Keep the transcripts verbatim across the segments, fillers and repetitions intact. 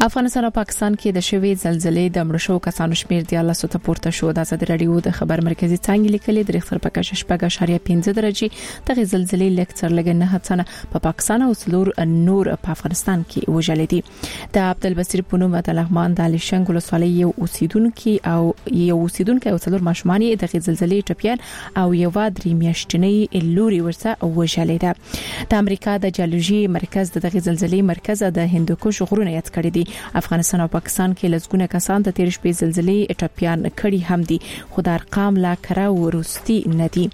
افغانستان او پاکستان کې د شوې زلزلې د مړو شو کسانو شمیر د الله سو ته پورته شو. د ازادي رادیو د خبر مرکزی څنګه لیکلي د ریختر په کچه شپږ اشاریه پنځه درجه د زلزلې لیکچر لګ نه هڅنه په پاکستان او سلور نور په افغانستان کې وژلې دي. د عبدالبصیر پونو د لغمان د لشنګ ولسوالۍ یو اوسیدونکو او یو اوسیدونکو او سلور ماشومان د زلزلې ټپيان او یو درې میاشتنی لوري ورسره وژلې ده. د امریکا د جیولوژي مرکز د زلزلې مرکز د هندوکش غرونه یاد کړی دي. افغانستان او پاکستان کې لږونه کسان د تیر شپې زلزلې ټپيان کړي هم دي، خو د ارقام لا کره ورستي نه دي.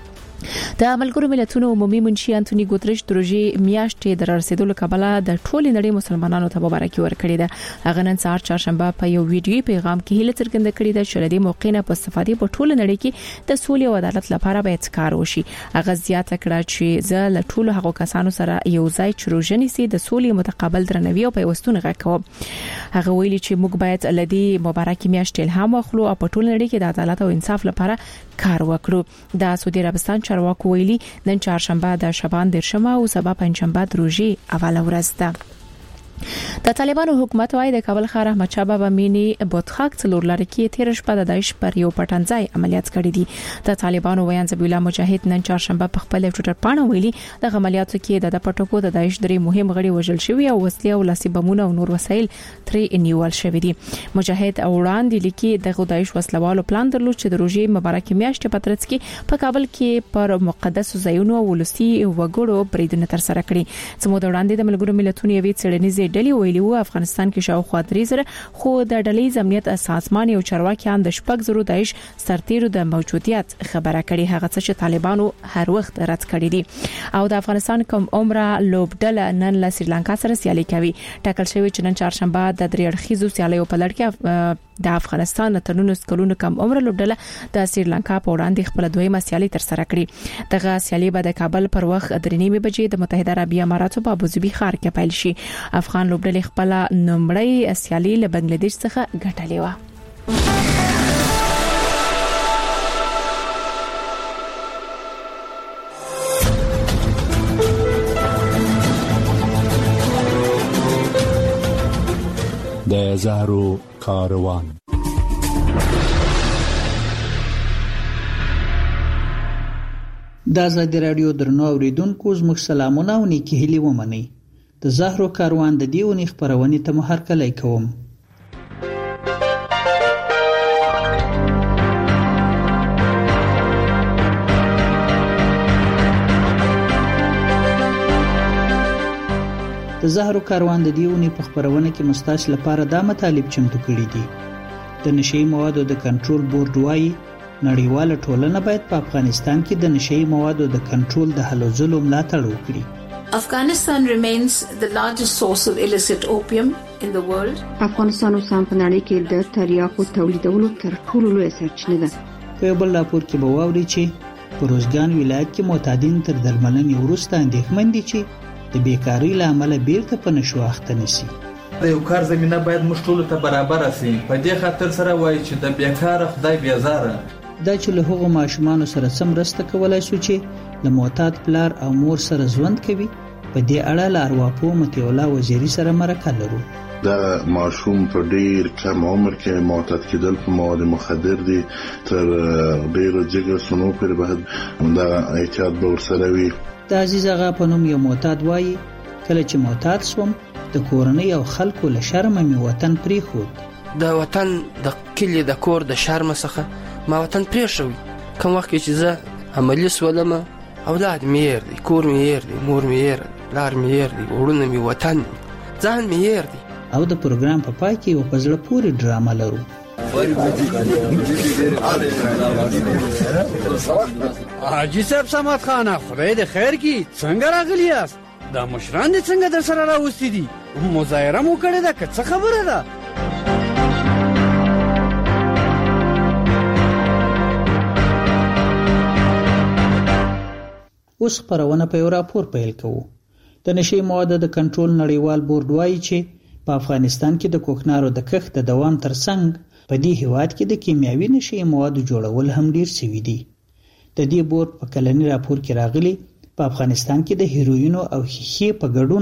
د ملګرو ملتونو عمومي منشي انټونی ګوتریش د روزي میاشتې د رسیدلو کبله د ټول نړۍ مسلمانانو ته مبارکي ورکړې ده. هغه نن سهار چهارشنبه په یو ویډیوي پیغام کې هیله څرګنده کړې ده چې د موقع نه په استفادې په ټول نړۍ کې د سولې او عدالت لپاره باید کار وشي. هغه زیاته کړه چې زه له ټول هغو کسانو سره یو ځای چروژنې سي د سولې متقابل درناوي او پیوستون غوښوم. هغه ویلي چې موږ باید لدی مبارکي میاشتې الهام واخلو او په ټول نړۍ کې د عدالت او انصاف لپاره کار وکړو. د سعودي عربستان چارواکو ویلي نن چهارشنبه د شبان درشمه او سبا پنځشنبه د روزي اوله ورځ ده. د طالبانو حکومت وايي د کابل ښار احمد شاه بابا مینی بوتخاک څلور لارې کې تیر شپه د داعش پر یو پټنځای عملیات کړی دي. د طالبانو ویان ذبیح الله مجاهد نن چهارشنبه په خپل ټوټر پاڼه ویلي د عملیاتو کې د پټکو د داعش درې مهم غړي وژل شوی او وسلې او لاسي بمونه او نور وسایل ترې نیول شوی دي. مجاهد او وړاندې لیکي د داعش وسلوالو پلان درلود چې د روزي مبارکي میاشتې په ترڅ کې په کابل کې پر مقدس ځایونو او ولسی وګړو بریدونه تر سره کړي. سمو د وړاندې د ملګرو ملتونو یوې څېړنیزې ډلې ویلي وو افغانستان کې شاوخوا درې زره خو د ډلې امنیت سازمان یو چارواکیان د شپږ زرو داعش سرتیرو د موجودیت خبره کړي، هغه څه چې طالبانو هر وخت رد کړي دي. او د افغانستان کوم عمره لوبډله نن له سریلانکا سره سیالي کوي. ټاکل شوی چې نن چهارشنبه د درې اړخیزو سیالیو په لړ کې د افغانستان ترونو سکلونو کم عمر لوبډله د سریلانکا په وړاندې خپل دویمه سیالي تر سره کړي. دغه سیالي به د کابل پر وخت درې نیمه بجې د متحده عربی اماراتو په ابوظبي ښار کې پیل شي. افغان لوبډلې خپل نومړی سیالي له بنگلاديش څخه ګټلې و. د زهرو کاروان. د ازادي رادیو درنو اوریدونکو زموږ سلامونه او نیکی هیلې ومنئ. د زهرو کاروان د دیونی خبرونې ته مو هرکلی کوم. د زهرو کاروان د دیونی په خبرونه کې مستاش لپاره دا مطالب چمتو کړي دي. د نشئی موادو د کنټرول بورډ وايي نړیواله ټولنه باید په افغانستان کې د نشئی موادو د کنټرول د هلو ځلو ملاتړ وکړي. Afghanistan remains the largest source of illicit opium in the world. افغانستان اوس هم په نړۍ کې د تریاکو تولیدولو تر ټولو لویه سرچینه ده. په یو بل راپور کې به واورئ چې په روزګان ولایت کې معتادین تر درملنې وروسته اندېښمن دي چې د بیکارۍ له امله بیرته په نشو اخته نشي. د یو کار زمينه باید موږ ټول ته برابر شي. په دې خاطر سره وایي چې د بیکاره خدای بیزاره. دا چې له هغو ماشومان سره سم رسته کولای شو چې له معتاد پلار او مور سره ژوند کوي. په دې اړه له ارواپوه مطیع الله وزیري سره مرکه لرو. دا ماشوم په ډیر کم عمر کې معتاد کېدل په مواد مخدر دي تر ډیرو جګر سنو پر باید دا احتیاط به ورسره وي. د عزیز آغا په نوم یو معتاد وایي کله چې معتاد شوم د کورنۍ او خلکو له شرمه مې وطن پرېښود. د وطن د کلي د کور د شرمه څخه ما وطن پرېښوي. کوم وخت چې زه عملي شولم اولاد مې هېر دي، کور مې هېر دی، مور مې هېر دی، پلار مې هېر دی، وروڼه مې، وطن ځان مې هېر دی. او د پروګرام په پای کې یو په زړه پورې ډرامه لرو. حاجی صاحب سمات خانه خدای دې خیر کی څنګه راغلی یاست؟ دا مشران دې څنګه در سره راوستي دي؟ مظاهره مو کړې ده که څه خبره ده؟ اوس خبرونه په یو راپور پیل کوو. د نشئی موادو د کنټرول نړیوال بورډ وایي چې په افغانستان کې د کوکنارو د کښت د دوام ترڅنګ په دې هیواد کې د کیمیاوي نشئی موادو جوړول هم ډیر شوي دي. د دې بورډ په کلنی راپور کې راغلي په افغانستان کې د هیروین او ښیښې په ګډون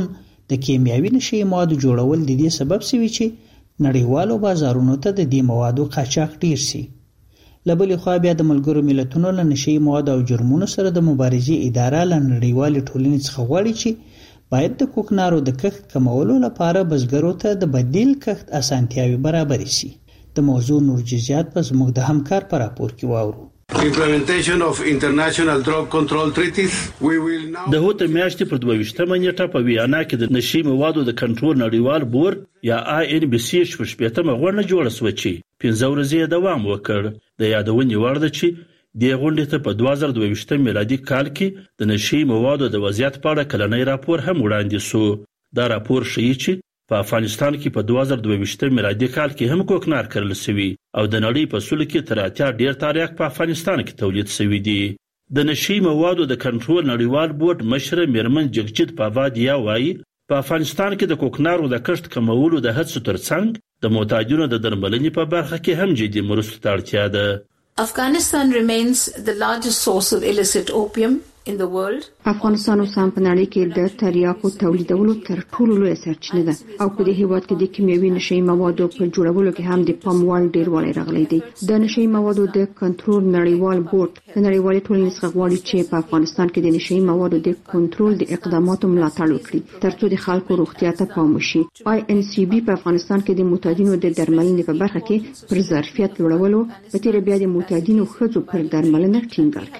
د کیمیاوي نشي موادو جوړول د دې سبب شوی چې نړیوالو بازارونو ته د دې موادو قاچاق ډیر شي. لبلې خوا بیا د ملګرو ملتونو له نشي موادو او جرمونو سره د مبارزې اداره له نړیوالې ټولنې څخه غواړي چې باید د کوکنارو د کښت کمولو لپاره بزګرو ته د بدیل کښت اسانتیاوي برابر شي. د موضوع نور جزئیات په زموږ د همکار په راپور کې واورو. Implementation of international drug control treaties. We will now د هوته میاشتې پر دوه ویشتمه نیټه په ویانا کې د نشي موادو د کنټرول نړیوال بورډ یا آی ان بي سي شپږمه غونډه جوړه شوه چې پنځه ورځې دوام وکړ. د یادونې وړ ده چې د غونډې ته په دوه زره دوه ویشت میلادي کال کې د نشي موادو د وضعیت په اړه کلنی راپور هم وړاندې شو. دا راپور ښیي چې په افغانستان کې په دوه زره دوه ویشت میلادي کال کې هم کوکنار کرل شوی او د نړۍ په سلو کې تر اتیا ډیر تاریخ په افغانستان کې تولید شوی دی. د نشي موادو د کنټرول نړیوال بورډ مشر میرمن جگجیت پاوادیا وایي په افغانستان کې د کوکنارو د کښت کمولو د هڅو ترڅنګ د معتادینو د درملنې په برخه کې هم جدي مرستو ته اړتیا ده. Afghanistan remains the largest source of illicit opium in the world. افغانستان اوس هم په نړۍ کې د تریاکو تولیدولو تر ټولو لویه سرچینه ده او په دې هیواد کې د کیمیاوي نشي موادو په جوړولو کې هم د پاموړ ډیروالی راغلی دی. د نشي موادو د کنټرول نړیوال بورډ د نړیوالې ټولنې څخه غواړي چې په افغانستان کې د نشي موادو د کنټرول د اقداماتو ملاتړ وکړي ترڅو د خلکو روغتیا ته پام وشي. آی ان سی بي په افغانستان کې د معتادینو د درملنې په برخه کې پر ظرفیت لوړولو په تیر بیا د معتادینو ښځو پر درملنه ټینګار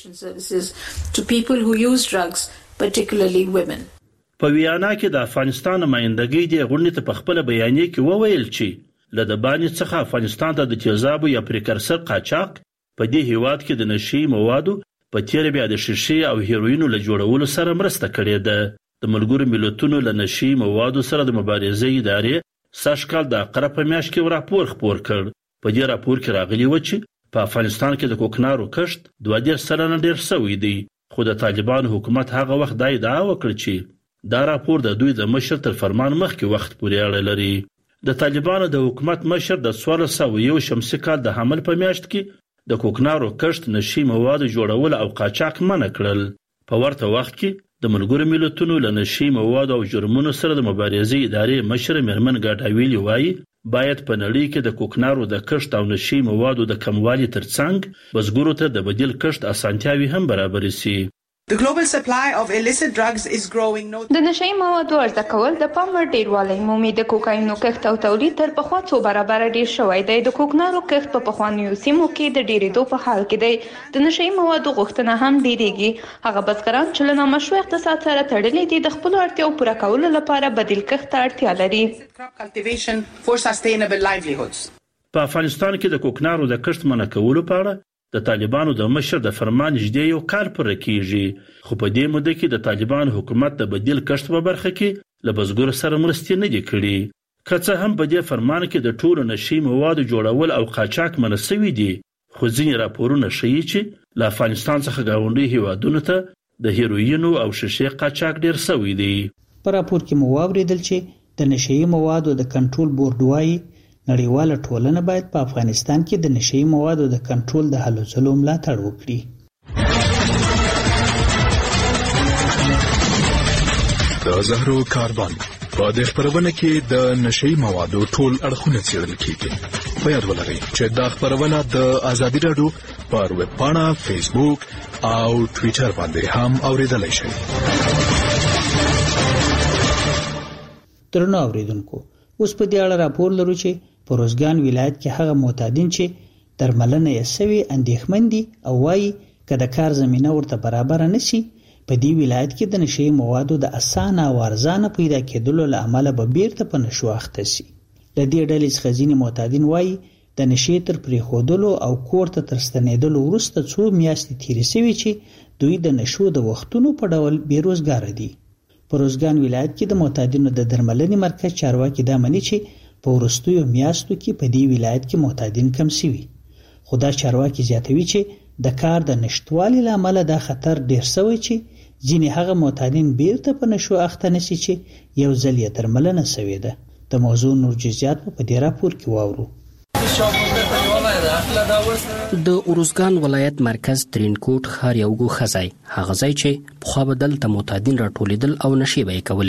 کوي. People who use drugs, particularly women. په ویانا کې د افغانستان نمائندګۍ د غونډې ته په خپل بیانیه کې وویل چې له د باندې څخه افغانستان ته د تیزابو یا پریکرسر قاچاق په دې هیواد کې د نشي موادو په تیر بیا د شیشې او هیروینو له جوړولو سره مرسته کړې ده. د ملګرو ملتونو له نشي موادو سره د مبارزې ادارې سږکال د اقرب په میاشت کې راپور خپور کړ. په دې راپور کې راغلی و چې په افغانستان کې د کوکنارو کښت دوه دېرش سلنه ډیر شوی دی. خو د طالبان حکومت هغه وخت دا ادعا وکړه چې دا راپور د دوی د مشر تر فرمان مخکې وخت پورې اړه لري. د طالبانو د حکومت مشر د څوارلس سوه یو شمسي کال د حمل په میاشت کې د کوکنارو کښت نشي موادو جوړول او قاچاق منع کړل. په ورته وخت کې د ملګرو ملتونو له نشي موادو او جرمونو سره د مبارزې ادارې مشر میرمن ګاډاویلی وایي باید په نړۍ کې د کوکنارو د کښت او نشي موادو د کموالي ترڅنګ بزګرو ته د بدیل کښت اسانتیاوي هم برابر شي. The global supply of illicit drugs is growing. د نشي موادو عرضه کول د پاموړ ډیروالی مومي د کوکاینو کښت او تولید تر پخوا څو برابر ډیر شوی دی. د کوکنارو کښت په پخوانیو سیمو کې د ډیرېدو په حال کې دی. د نشي موادو غوښتنه هم ډیریږي. هغه بزګران چې له نامشروع اقتصاد سره تړلي دي د خپل اړتیاو پوره کولو لپاره بدیل کښت ته اړتیا لري. Cultivation for sustainable livelihoods. په افغانستان کې د کوکنارو د کښت منع کولو په اړه د طالبانو د مشر د فرمان نږدې یو کال پوره کیږي. خو په دې موده کې د طالبان حکومت د بدیل کښت په برخه کې له بزګرو سره مرستې نه دي کړي. که څه هم په دې فرمان کې د ټولو نشي موادو جوړول او قاچاق منع شوي دي خو ځینې راپورونه ښیي چې له افغانستان څخه ګاونډي هیوادونو ته د هیروینو او شیشې قاچاق ډیر شوی دی. په راپور کې مو واوریدل چې د نشي موادو د کنټرول بورډ وايي نړیواله ټولنه باید په افغانستان کې د نشي موادو د کنټرول د هلو ځلو ملاتړ وکړي. د زهرو کاربن په دې خبرونه کې د نشي موادو ټول اړخونه څېړل کیږي. په یاد ولرئ چې دا خبرونه د ازادي راډیو پر ویب پاڼه، فیسبوک او ټوئیټر باندې هم اوریدلای شئ. درنو اوریدونکو، اوس په دې اړه راپور لرو چې په روزګان ولایت کې هغه معتادین چې درملنه یې سوي اندېښمن دي او وایي که د کار زمینه ورته برابر نه شي په دې ولایت کې د نشي موادو د اسانه او ارزانه پیدا کېدلو له امله به بیرته په نشو اخته شي. د دې ډلې څخه ځینې معتادین وایي د نشي تر پرېښودلو او کور ته تر ستنېدلو وروسته څو میاشتې تېرې شوي چې دوی د نشو د وختونو په ډول بېروزګاره دي. په روزګان ولایت کې د معتادینو د درملنې مرکز چارواکي دا مني چې په وروستیو میاشتو کې په دې ولایت کې معتادین کم شوي. خو دا چارواکي زیاتوي چې د کار د نشتوالي له امله دا خطر ډیر شوی چې ځینې هغه معتادین بیرته په نشو اخته نشي چې یو ځل یې درملنه شوې ده. د موضوع نور جزئیات په دې راپور کې واورو. د اروزګان ولایت مرکز ترینکوټ ښار یو ګوښه ځای، هغه ځای چې پخوا به دلته معتادین راټولېدل او نشې به یې کولې.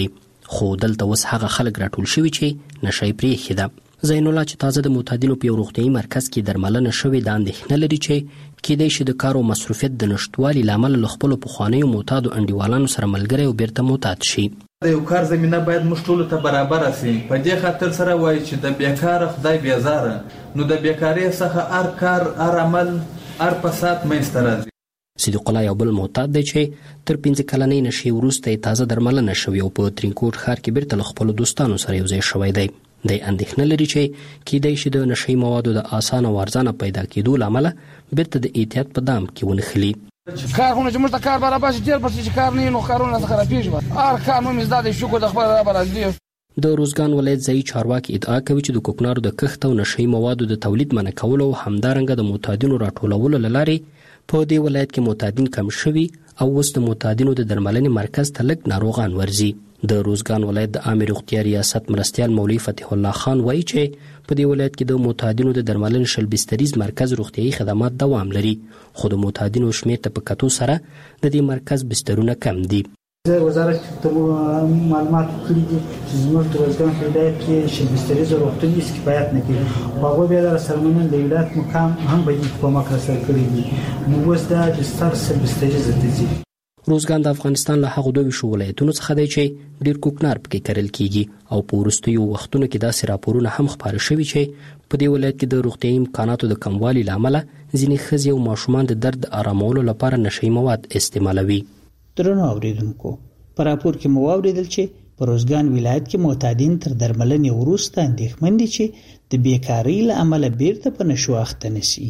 خو دلته اوس هغه خلک راټول شوي چې نشه یې پرېښې ده. زین الله چې تازه د معتادینو په یو روغتیایي مرکز کې درملنه شوې ده اندېښنه لري چې کیدای شي د کار او مصروفیت د نشتوالي له امله له خپلو پخوانیو معتادو انډیوالانو سره ملګری او بیرته معتاد شي. د یو کار زمینه باید موږ ټولو ته برابره سي. په دې خاطر سره وایي چې د بیکاره خدای بیزاره، نو د بیکارۍ څخه هر کار، هر عمل، هر فساد منځته راځي. صدیق الله یو بل معتاد دی چې تر پنځه کلنۍ نشې وروسته یې تازه درملنه شوې او په ترینکوټ ښار کې بیرته له خپلو دوستانو سره یو ځای شوی دی. دی اندېښنه لري چې کیدای شي د نشهیي موادو د اسانه او ارزانه پیدا کېدو له امله بیرته د احتیاط په دام کې ونښلي. کارونه چې موږ ته کار برابر شي ډېر پرسي چې کار نه وي نو کارونه راته خرابېږي. هر کار مو مې زده دی، شکر د خپل رب راضي. د روزګان ولایت ځایي چارواکي ادعا کوي چې د کوکنارو د کښت او نشهیي موادو د تولید منع کولو او همدارنګه د معتادینو راټولولو له لارې په دې ولایت کې معتادین کم شوي او اوس د معتادینو د درملنې مرکز ته لږ ناروغان ورځي. د روزګان ولایت د عامې روغتیا ریاست مرستیال مولوي فتح الله خان وایي چې په دې ولایت کې د معتادینو د درملنې شل بستریز مرکز روغتیایي خدمات دوام لري، خو د معتادینو شمېر ته په کتو سره د دې مرکز بسترونه کم دي. وزارت ته معلومات کړي دي چې زموږ د روزګان ولایت کې شل بستریز روغتون هیڅ کفایت نه کوي. هغوی بیا د سرمنن د ولایت مقام هم به کومک راسره کړی دي، نو اوس دا بستر شل بستریز ته ځي. روزګان د افغانستان له هغو دوه ویشو ولایتونو څخه دی چې ډېر کوکنار پکې کرل کیږي او په وروستیو وختونو کې داسې راپورونه هم خپاره شوي چې په دې ولایت کې د روغتیایي امکاناتو د کموالي له امله ځینې ښځې او ماشومان د درد آرامولو لپاره نشهیي مواد استعمالوي. درنو اوریدونکو، په راپور کې مو واورېدل چې په روزګان ولایت کې معتادین تر درملنې وروسته اندېښمن دي چې د بیکارۍ له امله بیرته په نشو اخته نشي.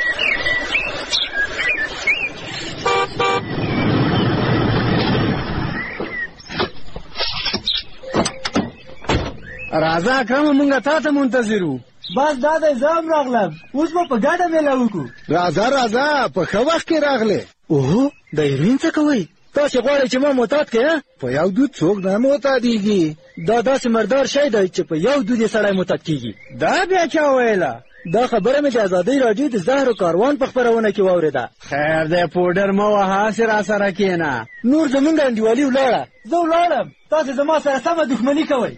راځه اکرم، مونږ تا ته منتظر وو. بس دا د زام راغلم، اوس به په ګډه میله وکړو. راځه راځه، په ښه وخت کې راغلې. اوهو، د هیروین څه کوئ؟ تاسې غواړئ چې ما معتاد کړې؟ په یو دود څوک نه معتادېږي. دا داسې مردار شی دی چې په یو دود یې سړی معتاد کېږي. دا بیا چا ویله؟ دا خبره مې د ازادۍ راډیو د زهرو کاروان په خپرونه کې واورېده. خیر دی، پوډر مه وهه، هسې راسره کښېنه. نور زمونږ انډیوالي ولاړه، زه ولاړم، تاسې زما سره سمه دښمني کوئ.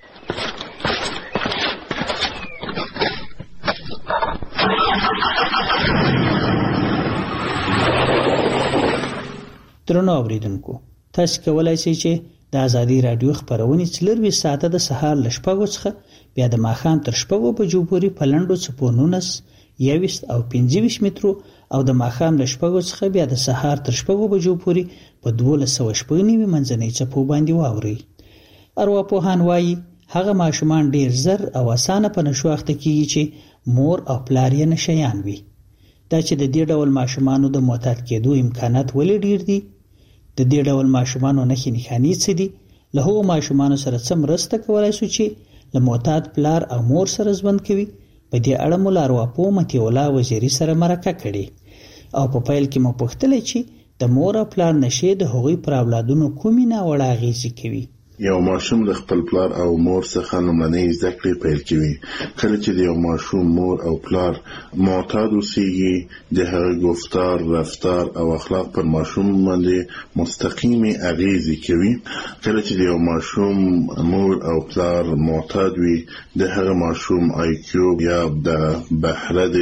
درنو اوریدونکو، تاسو کولای شئ چې د ازادي رادیو خبرونه څلور ساعته د سهار ل شپږو څخه بیا د ماښام تر شپږو بجو پورې په لنډو څپو نولس، یوویشت او پنځه ویشت مترو او د ماښام ل شپږو څخه بیا د سهار تر شپږو بجو پورې په دولس سوه شپږ نوي منځنۍ څپو باندې واورئ. ارواپوهان وایي هغه ماشومان ډیر زر او اسانه په نشو اخته کیږي چې مور او پلار یې نشیان وي. دا چې د دې ډول ماشومانو د معتاد کېدو امکانات ولې ډیر دي، د دې ډول ماشومانو نښې نښانې څه دي، له هغو ماشومانو سره څه مرسته کولای شو چې له معتاد پلار او مور سره ژوند کوي. په دې اړه مو له ارواپوه مطیع الله وزیري سره مرکه کړې او په پیل کې مو پوښتلی چې د مور او پلار نشې د هغوی پر اولادونو کومې ناوړه اغېزې کوي. یو ماشوم د خپل پلار او مور څخه لومړنۍ زده کړې پیل کوي. کله چې د یو ماشوم مور او پلار معتاد اوسېږي، د هغه گفتار، رفتار او اخلاق پر ماشوم باندې مستقیمې اغېزې کوي. کله چې د یو ماشوم مور او پلار معتاد وي، د هغه ماشوم آی کیو یا د بهره د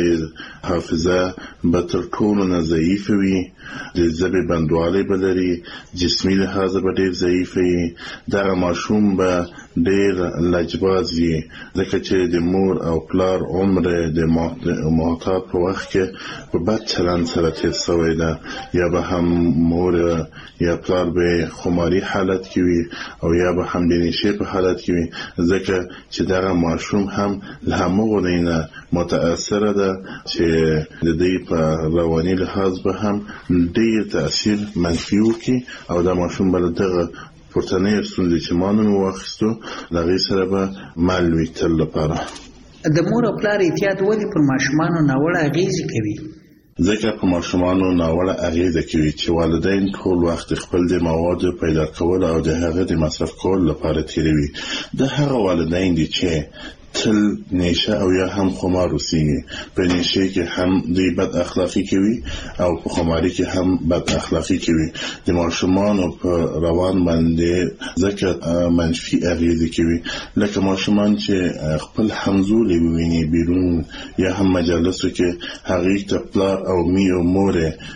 حافظه به تر ټولو نه ضعیف وي، د ژبې بندوالی به لري، جسمي لحاظ به ډېر ضعیف وي. دغه ماشوم به ډېر لجباز وي، ځکه چې د مور او پلار عمر د معتاد په وخت کې په بد چلند سره تېر شوی ده، یا به هم مور یا پلار به خماري حالت کې وي او یا به هم د نشې په حالت کې وي، ځکه چې دغه ماشوم هم له همغو نه متاثره ده چې د دې په رواني لحاظ به هم ډېر تاثیر منفي وکړي او دا ماشوم به دغه پورتنۍ ستونزې چې ما نن واخیستو د هغې سره به مل وي تل لپاره. د مور او پلار احتیاط ولې پر ماشومانو ناوړه اغېزې کوي؟ ځکه په ماشومانو ناوړه اغېزه کوي چې والدین ټول وخت خپل د موادو پیدا کول او د هغه د مصرف کول لپاره تیروي. د هغه والدین دي چې تل نشه او یا هم خمار وسیږي. په نشه کې هم دوی بد اخلاقی کوي او په خماري کې هم بد اخلاقی کوي. د ماشومان په روان باندې ځکه منفي اغیزې کوي، لکه ماشومان چې خپل همزولي وویني بیرون یا هم مجالسو کې هغه ته پلار او می او مور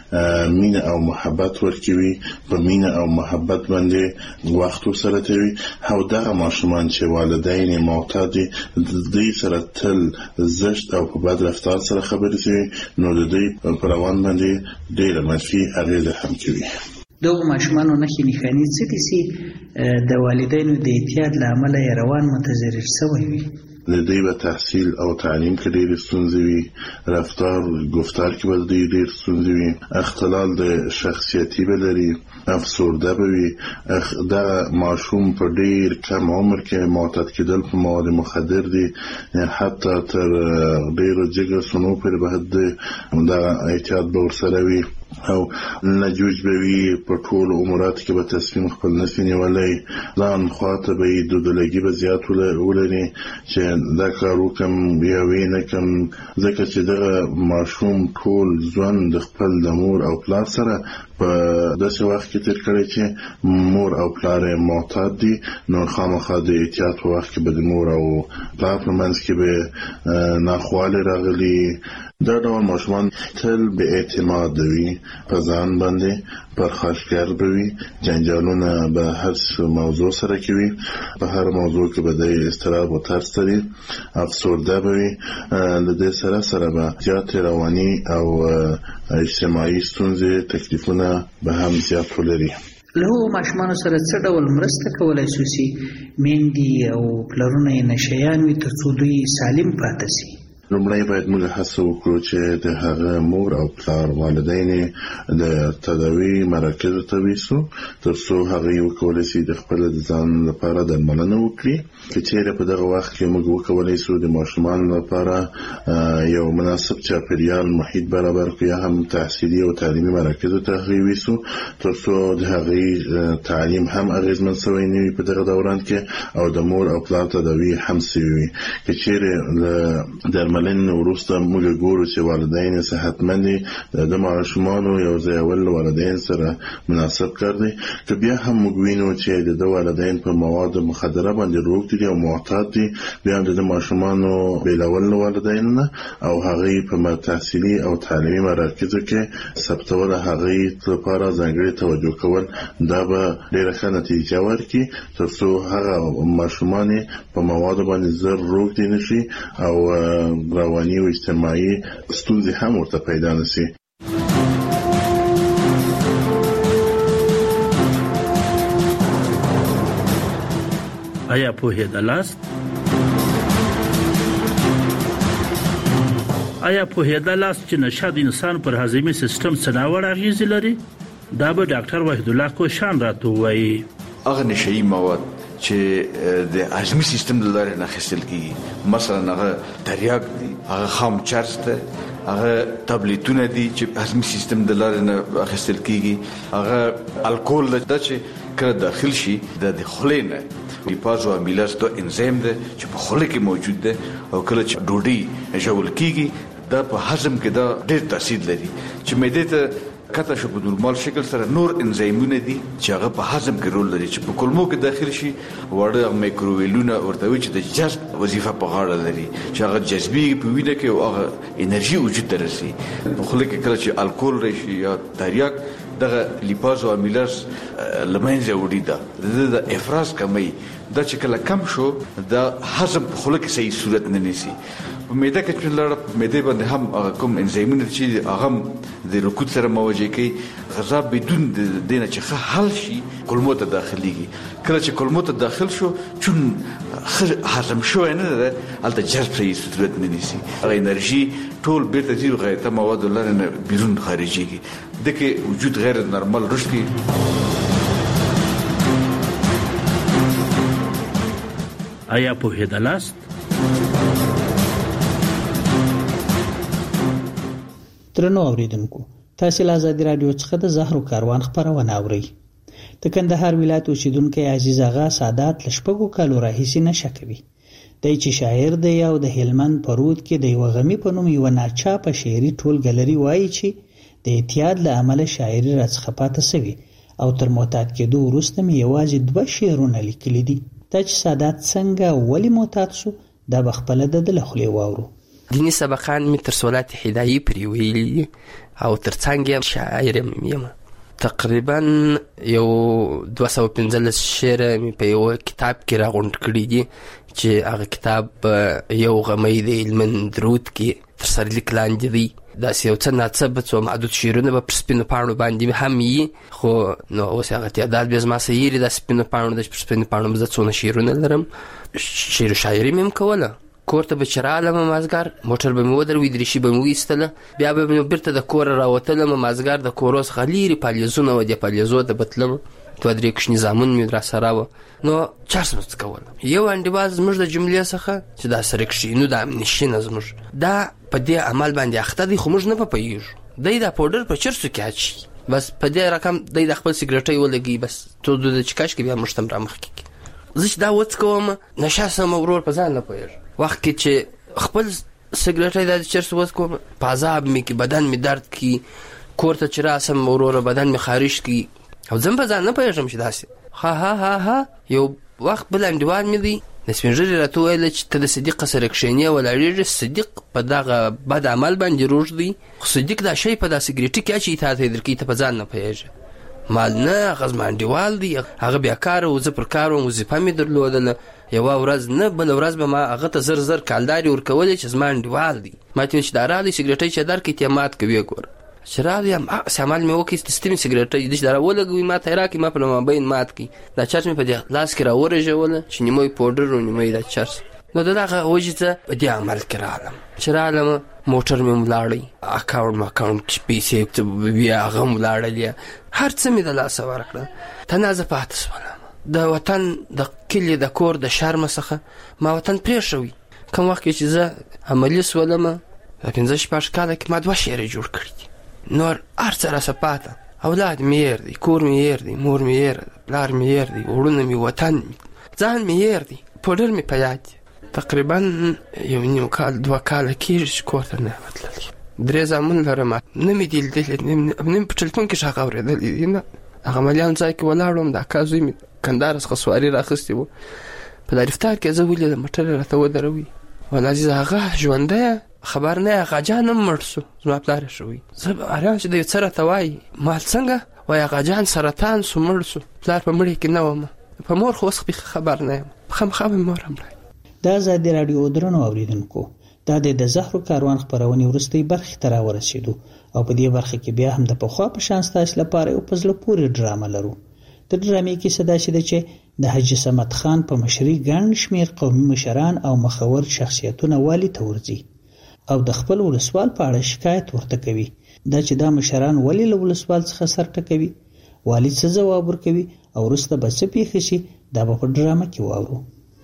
مینه او محبت ورکوي، په مینه او محبت باندې وخت سره تیروي. او دغه ماشومان چې والدین معتاد دي د دې سره تل زشت او په بد رفتار سره خبرې کوي، نو د دې په روان باندې ډېر منفي اغیزه هم کوي. دغه ماشومانو نښې نښانې څه دي چې د والدینو د اعتیاد له امله یې روان متضرر شوی وي؟ د دوی به تحصیل او تعلیم کې ډېرې ستونزې وي، رفتار گفتار کې به دوی ډېر ستونزې وي، اختلال د شخصیتي به لري، افسرده به وي. دغه ماشوم په ډېر کم عمر کې معتاد کېدل په مواد مخدر دي، حتی تر ډېرو جګر سنو پورې به دغه اعتیاد به ورسره وي. او نجوج به وي، په ټول اموراتو کې به تصمیم خپل نشي نیولی، ځان خواته به یې دودلګي به زیات ولري چې دا کار وکړم یا ویې نه کړم، ځکه چې دغه ماشوم ټول ژوند د خپل د مور او پلار سره په داسې وخت کې تیر کړی چې مور او پلار یې معتاد دي، نو خامخا د اعتیاد په وخت کې به د مور او پلار په منځ کې به ناخوالې راغلي. دا ډول ماشومان تل به اعتماد وي، په ځان باندې پرخاشګر به وي، جنجالونه به هر موضوع سره کوي، په هر موضوع کې به د اضطراب او ترس لري، افسرده به وي. له دې سره سره به زیاتې رواني او اجتماعي ستونزې تکلیفونه به هم زیات ولري. له هغو ماشومانو سره څه ډول مرسته کولی شو چې میندې او پلرونه یې نشهیان وي تر څو دوی سالم پاتې شي؟ لومړی باید موږ هڅه وکړو چې د هغه مور او پلار والدین د تداوی مراکزو ته ویسو تر څو هغه وکولای شي د خپل ځان لپاره درملنه وکړي. که چیرې په دغه وخت کې موږ وکولای شو د ماشومان لپاره یو مناسب چاپیریال محیط برابر کړو یا هم تحصیلي او تعلیمي مراکزو ته ویسو تر څو د هغه تعلیم هم اغیزمن شوی نه وي په دغه دوران کې او د مور او پلار تداوی هم شوی وي. که چیرې درملنه لن وروسته موږ ګورو چې والدین صحتمند دي، د ماشومانو یو ځای ول والدین سره مناسب کار دی. که بیا هم موږ وینو چې د والدین په مواد مخدره باندې روغ دي او معتاد دي، بیا د ماشومانو بیلول والدین نه او هغه په تحصیلي او تعلیمي مراکزو کې ثبتول هغه لپاره ځانګړي توجه کول دا به ډیره ښه نتیجه ورکړي تر څو هغه ماشومان په مواد باندې زر روغ دي نشي او رواني او اجتماعي ستونزې هم ورته پیدا نشي. آیا پوهېدلاست آیا پوهېدلاست چې نشه د انسان پر هاضمي سیستم څه ډول اغېزې لري؟ دا به ډاکټر وحید الله کوشان راته وایي. هغه نشهیي مواد چې د هاضمي سیستم د لارې نه اخیستل کیږي، مثلا هغه تریاک دي، هغه خام چرس ده، هغه تابلیتونه دي چې هاضمي سیستم د لارې نه اخیستل کیږي، هغه الکول ده چې کله داخل شي د خولې نه لیپاز او امیلاز دو انزیم ده چې په خوله کې موجود ده او کله چې ډوډۍ ژول کیږي دا په هضم کې دا ډېر تاثیر لري چې معدې ته کته شو په نورمال شکل سره نور انزیمونه دي چې هغه په هضم کې رول لري چې په کولمو کې داخل شي وړه مایکروویلونه ورته وي چې د جذب وظیفه په غاړه لري چې هغه جذبي په وینه کې او هغه انرژي وجود ته رسي. په خوله کې کله چې الکول راشي یا تریاک دغه لیپاز او امیلاز لمنځه وړي دا د افراز کمی دا چې کله کم شو دا هضم په خوله کې صحیح صورت نه نیسي. په معده کې چې لړ معده باندې هم کوم انزیمونه چې هغه د رکود سره مواجه کوي غذا بدون د دینه چې حل شي کولمو ته داخليږي. کله چې کولمو ته داخل شو چون هضم شو نه ده البته جذب صحیح صورت نه نیسي، هغه انرژي ټول بیرته زیرو غیرته مواد لرنه بیرون خارجيږي دغه وجود غیر نورمال رشدي. آیا پوهېدلاست؟ درنو اوریدونکو، تاسو له آزادي رادیو څخه د زهرو کاروان خبرونه اورئ. د کندهار ولایت اوسیدونکو عزیز آغا سادات لشپږو کالو راهیسې نشه کوي. دی چې شاعر دی او د هلمند په رود کې د یو غمی په نوم یو ناچاپه شعري ټولګه لري، وایي چې د اعتیاد له امله شاعري راڅخه پاته سوي او تر معتاد کېدو وروسته مې یوازې دوه شعرونه لیکلي دي. دا چې سادات څنګه ولې معتاد سو دا به خپله د ده له خولې واورو. دیني سبقان مې تر صلات هدایي پرې ویلي او تر څنګ یم شاعر یم. تقریبا یو دوه سوه پنځلس شعره مې په یو کتاب کې راغونډ کړي دي چې هغه کتاب یو غمی د هلمند رود کې تر سرلیک لاندې دی. داسې یو څه ناڅه څو معدود شعرونه به پر سپینو پاڼو باندې هم وي، خو نو اوس هغه تعداد بیا زما څه هېرې دا سپینو پاڼو ده چې پر سپینو پاڼو به زه څونه شعرونه لرم. شعر و شاعري مې هم کوله. کور ته به چې رالمه مازدیګر موټر به مې ودروي، دریشي به مې وایستله، بیا به مې بېرته د کوره راوتلم. مازدیګر د کورو څخه لرې پالیزونه وه، دې پالیزو ته به تلم، دوه درې کوچني زامن مې راسره وه. نو چرس مې څه کوله. یو انډیوال زموږ د جملې څخه چې دا سرکشینو دا امنیشینه زموږ دا په دې عمل باندې اخته دی، خو موږ نه په پوهېږو. دی دا پوډر په چرسو کې اچي، بس په دې رقم دی د خپل سګرټۍ ولګوي، بس تو د چکش کې بیا موږ ته هم رامخکې کړي. زه چې دا وڅکوم نشه سم ورور په ځان نه پوهېږم. وخت کې چې خپل سګرټۍ دا د چرسو وڅکوم په عذاب مې کې بدن مې درد کړي، کور ته چې راسم وروره بدن مې خارش کړي او زه هم په ځان نه پوهېږم چې داسې. ها ها ها ها یو وخت بل انډیوال مې دی د سپین ږیري راته وویله چې ته د صدیقه سره کښېنې ولاړېږې، صدیق په دغه بد عمل باندې روږ دی، خو صدیق دا شی په دا سګرېټي کې اچي تا ته یې درکوي، ته په ځان نه پوهېږې. مال نه، هغه زما انډیوال دی، هغه بیا کاره و، زه پر کار وم، وظیفه مې درلودله. یوه ورځ نه بله ورځ به ما هغه ته زر زر کالدارې ورکولې چې زما انډیوال دی. ما ته ویل چې دا راغلی سګرېټۍ چې درکړې ته یې مات کوي. ګوره چې راغلی یم هغسې عمل مې وکړي د ستیمې سګرېټۍ داسې دا راولګوي ما ته یې راکړي، ما په مابین مات کړي. دا چرس مې په دې لاس کې راورژوله چې نیمه یې پوډر و نیمه یې دا چرس. نو د دغه وجې ته په دې عمل کې راغلم. چې راغلم موټر مې هم ولاړی، اکاونټ ماکاونټ چې پیسې بیا هغه هم ولاړلې، هر څه مې د لاسه ورکړه. تنازه پاتې شولم. د وطن د کلي د کور د شرمه څخه ما وطن پرېښوي. کوم وخت کې چې زه عملي شولم د پنځه شپږ کاله کې ما دوه شعرې جوړ کړي دي. نور هر څه راسه پاته. اولاد مې هېر دی، کور مې هېر دی، مور مې هېر ده، پلار مې هېر دی، وړونه مې، وطن مې، ځان مې هېر دی، پوډر مې په یاد دی. تقریبا یو نیم کال دوه کاله کېږي چې کور ته نه یم تللی. درې زامن لرم، نه مې دي لیدلي، نه مې په ټلیفون کې ږغ اورېدلی دي. نه هغه عملیان ځای کې ولاړ وم، د اکا زوی مې کندهار څخه سواري راخیستې وه، په دا رفتار کې زه ولیدم موټر یې راته ودروي. والعزیز هغه ژوندی خبر نه، هغه جان هم مړ سو، زما پلار یې شوی. زه حیران چې د یو څه راته وایي، مال څنګه وایي هغه جان سرطان سو مړ سو، پلار په مړي کې نه وم، په مور خو اوس خبر نه یم، خامخا به مې مور هم رایي. د ازادي راډیو درنو اوریدونکو، دا د زهرو کاروان خپرونې وروستۍ برخې ته راورسېدو او په دې برخه کې بیا هم د پخوا په شان ستاسو لپاره یو په زړه پورې ډرامه لرو. د ډرامې کیسه داسې ده چې د حاجي صمد خان په مشرۍ ګڼ شمېر قومي مشران او مخور شخصیتونه والي ته ورځي او د خپل ولسوال په اړه شکایت ورته کوي. دا چې دا مشران ولې له ولسوال څخه سر ټکوي، والي څه ځواب ورکوي او وروسته به څه پېښه شي، دا به په ډرامه کې واورو.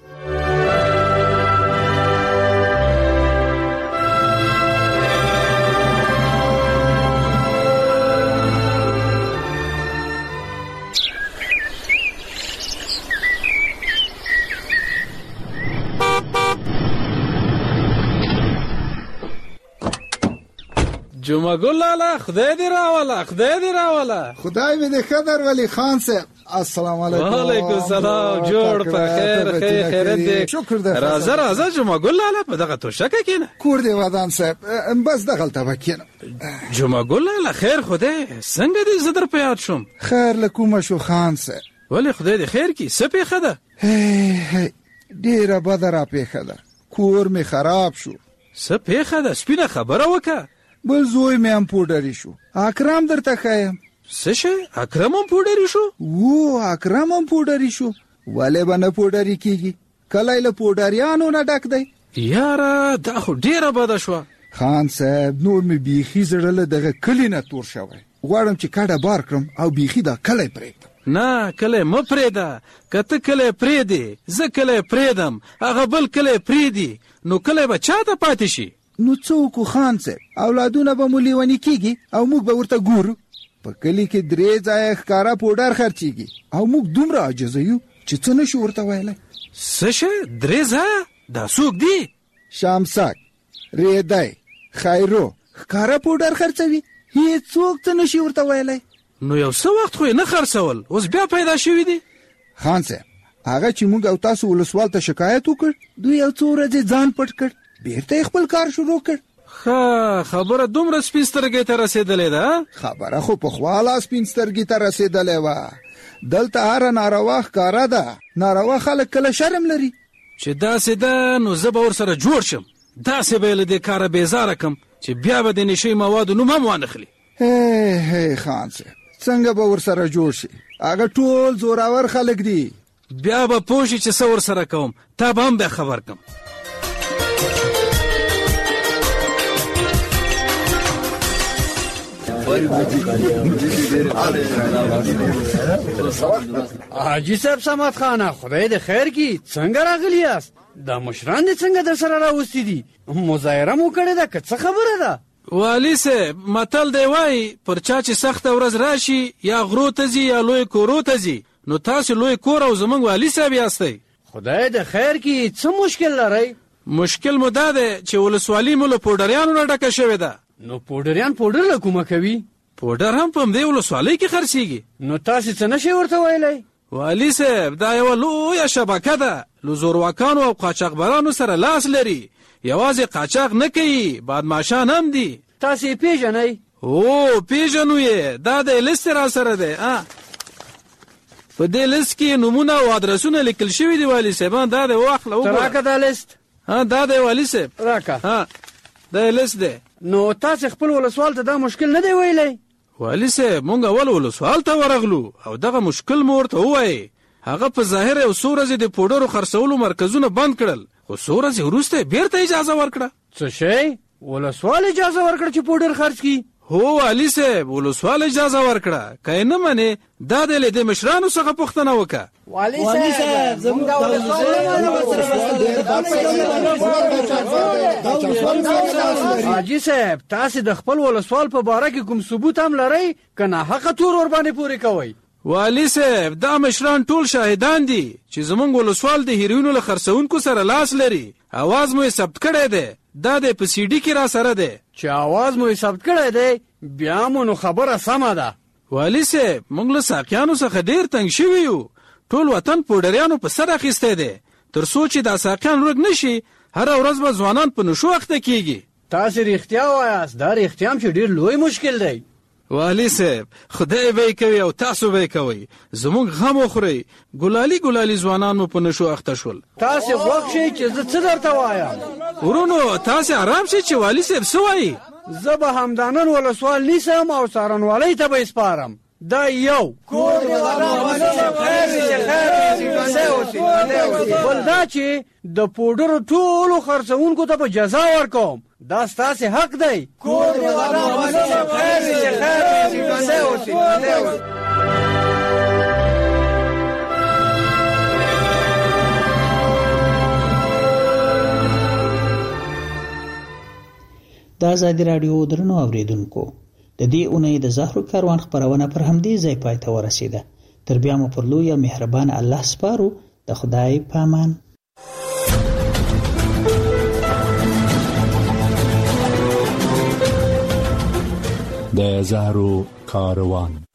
جمعه ګل لالا، خدای دې راوله، خدای دې راوله. خدای مې دې خدر ولی خان صاحب. السلام علیکم. وعلیکم السلام. جوړ په خیر، خیر خیرت دې. شکر دې. راځه راځه جمعه ګل لالا، په دغه توشکه کېنه. کور دې ودان صاحب، بس دغلته به کېنم. جمعه ګل لالا خیر خدای، څنګه دې زه در په یاد شوم؟ خیر له کومه شو خان صاحب؟ ولې خدای دې خیر کړي، څه پېښه ده؟ ډېره بده را پېښه ده، کور مې خراب شو. څه پېښه ده؟ سپینه خبره وکړه. بل زوی مې هم پوډري شو. اکرم درته ښایم. څه شی؟ اکرم هم پوډري شو؟ وو اکرم هم پوډري شو. ولې به نه پوډري کېږي؟ کلی له پوډریانو نه ډک دی. یاره دا خو ډېره بده شوه. خان صاحب نور مې بیخي زړه له دغه کلي نه تور شوی. غواړم چې کډه بار کړم او بیخي دا کلی پرېږدم. نه کلی مه پرېږده، که ته کلی پرېږدې زه کلی پرېږدم، هغه بل کلی پرېږدي نو کلی به چا ته پاتې شي؟ نو څوک خان صاحب، اولادونه به مو لیونی کېږي او موږ به ورته ګورو. په کلي کې درې ځایه ښکاره پوډر خرڅېږي او موږ دومره عاجزه یو چې څه نشو ورته ویلی. څه شی؟ درې ځایه؟ دا څوک دی؟ شامسک، ریدی، خیرو ښکاره پوډر خرڅوي، هیڅوک څه نشي ورته ویلی. نو یو څه وخت خو یې نه خرڅول، اوس بیا پیدا شوي دي. خان صاحب، هغه چې موږ او تاسو ولسوال ته شکایت وکړ، دوی یو څو ورځې ځان پټ کړ، بیرته یې خپل کار شروع کړ. ښه خبره دومره سپین سترګې ته رسېدلې ده؟ خبره خو پخوا لا سپین سترګې ته رسېدلې وه. دلته هره ناروا ښکاره ده. ناروا خلک کله شرم لري. چې داسې ده نو زه به ورسره جوړ شم، داسې به یې له دې کاره بیزاره کم چې بیا به د نشې موادو نوم هم وانخلي. هی هی خان صاحب، څنګه به ورسره جوړ شي؟ هغه ټول زوراور خلک دي. بیا به پوه شي چې څه ورسره کوم، تا به هم بیا خبر کم. حاجي صاحب صمد خانه، خدای دې خیر کړي، څنګه راغلی یاست؟ دا مشران دې څنګه در سره راوستي دي؟ مظاهره مو کړې ده که څه خبره ده؟ والي صاحب، متل دی وایي پر چا چې سخته ورځ راشي یا غرو ته ځي یا لوی کورو ته ځي، نو تاسو لوی کور او زمونږ والي صاحب یاستئ. خدای دې خیر کړي، څه مشکل لرئ؟ مشکل مو دا دی چې ولسوالي مو له پوډریانو نه ډکه شوې ده. نو پوډریان پوډر له کومه کوي؟ پوډر هم په همدې ولسوالۍ کې خرڅېږي. نو تاسې څه نشئ ورته ویلی؟ والي صاحب، دا یوه لویه شبکه ده، له زورواکانو او قاچاقبرانو سره لاس لري. یوازې قاچاق نه کوي، بادماشان هم دي. تاسې یې پېژنئ؟ او پېژنو یې، دا د لیست را سره دی. په دې لیست کې نومونه او ادرسونه لیکل شوي دي. والي صاحب دا دی، واخله وګوره. ته راکه دا لیست. ها دا دی والي صاحب، راکه. ها دا لیست دی. نو تاسې خپل ولسوال ته دا مشکل نه دی ویلی؟ والي صاحب، مونږ اول ولسوال ته ورغلو او دغه مشکل مو ورته ووایي. هغه په ظاهر یو څو ورځې د پوډرو خرڅولو مرکزونه بند کړل، خو څو ورځې وروسته بیرته اجازه ورکړه. څه شی؟ ولسوال اجازه ورکړه چې پوډر خرڅ کړي؟ هو والي صاحب، ولسوال اجازه ورکړه. که یې نه منې، دا دی له دې مشرانو څخه پوښتنه وکړه. والي صاحب، زموږ حاجي صاحب، تاسې د خپل ولسوال په باره کې کوم ثبوت هم لرئ که ناحقه تور ورباندې پورې کوئ؟ والي صاحب، دا مشران ټول شاهدان دي چې زمونږ ولسوال د هیروینو له خرڅونکو سره لاس لري. اواز مو یې ثبت کړی دی، دا د په سی ډي کې را سره دی. چې اواز مو یې ثبت کړی دی، بیا مو نو خبره سمه ده. والي صاحب، موږ له ساقیانو څخه ډېر تنګ شوي یو. ټول وطن پوډریانو په سر اخیستی دی. تر څو چې دا ساقیان ورک نشي، هره ورځ به ځوانان په نشو اخته کېږي. تاسې رښتیا وایاست، دا رښتیا هم چې ډېر لوی مشکل دی. والي صاحب، خدای به یې کوي او تاسو به یې کوئ. زموږ غم وخورئ. ګلالي ګلالي ځوانان مو په نشو اخته شول. تاسې غوږ شئ چې زه څه درته وایم. ورونو، تاسې ارام شئ چې والي صاحب څه وایي. زه به همدانن ولسوال نیسم او څارنوالۍ ته به یې سپارم. دا یو بل دا چې د پوډرو ټولو خرڅونکو ته به جزا ورکوم. دا ستاسې حق دی. د ازادي راډیو درنو اوریدونکو، د دې اونۍ د زهرو کاروان خپرونه پر همدې ځای پای ته ورسېده. تر بیا مو پر لوی مهربان الله سپارو. د خدای پامان. د زهرو کاروان